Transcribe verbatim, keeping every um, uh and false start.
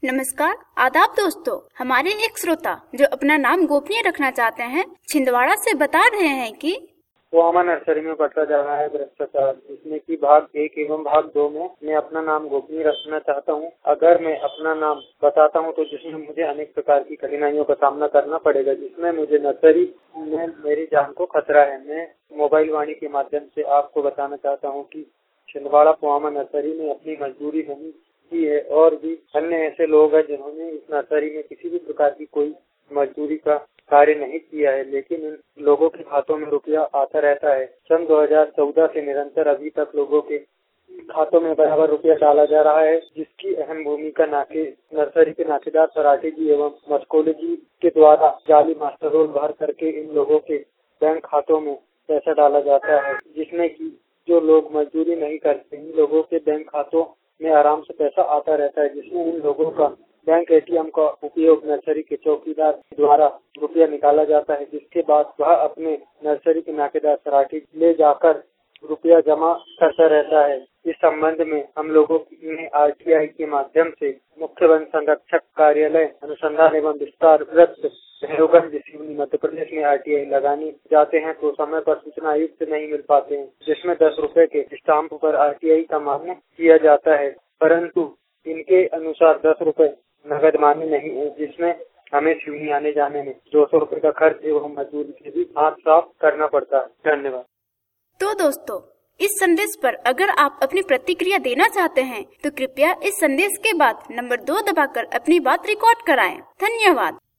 नमस्कार, आदाब दोस्तों। हमारे एक श्रोता जो अपना नाम गोपनीय रखना चाहते हैं, छिंदवाड़ा से बता रहे हैं कि पुआमा नर्सरी में बढ़ता जा रहा है भ्रष्टाचार, जिसमें कि भाग एक एवं भाग दो में मैं अपना नाम गोपनीय रखना चाहता हूं। अगर मैं अपना नाम बताता हूं तो जिसमें मुझे अनेक प्रकार की कठिनाइयों का सामना करना पड़ेगा, जिसमें मुझे नर्सरी में मेरी जान को खतरा है। मैं मोबाइल वाणी के माध्यम से आपको बताना चाहता हूँ कि छिंदवाड़ा पुआमा नर्सरी में अपनी मजदूरी नहीं की है और भी अन्य ऐसे लोग हैं जिन्होंने इस नर्सरी में किसी भी प्रकार की कोई मजदूरी का कार्य नहीं किया है, लेकिन इन लोगों के खातों में रुपया आता रहता है। सन दो हज़ार चौदह से निरंतर अभी तक लोगों के खातों में बराबर रुपया डाला जा रहा है, जिसकी अहम भूमिका नाके नर्सरी के नाकेदार सराठी जी एवं मस्कोली जी के द्वारा जाली मास्टर रोल भर करके इन लोगों के बैंक खातों में पैसा डाला जाता है, जिसमें कि जो लोग मजदूरी नहीं करते इन लोगों के बैंक खातों में आराम से पैसा आता रहता है, जिसमें इन लोगों का बैंक एटीएम का उपयोग नर्सरी के चौकीदार द्वारा रुपया निकाला जाता है, जिसके बाद वह अपने नर्सरी के नाकेदार सराठी ले जाकर रुपया जमा करता रहता है। इस संबंध में हम लोगों ने आरटीआई के माध्यम से मुख्य वन संरक्षक कार्यालय अनुसंधान एवं विस्तार वृत्त भैरवगंज सिवनी मध्य प्रदेश में आरटीआई लगाने जाते हैं तो समय पर सूचना आयुक्त नहीं मिल पाते हैं, जिसमें दस रुपए के स्टाम्प पर आरटीआई का मान्य किया जाता है, परंतु इनके अनुसार दस रुपए नगद मान्य नहीं है, जिसमें हमें सिवनी आने जाने में दो सौ रुपए का खर्च एवं मजदूरी से भी हाथ साफ करना पड़ता है। धन्यवाद। तो दोस्तों, इस संदेश पर अगर आप अपनी प्रतिक्रिया देना चाहते हैं तो कृपया इस संदेश के बाद नंबर दो दबाकर अपनी बात रिकॉर्ड कराएं। धन्यवाद।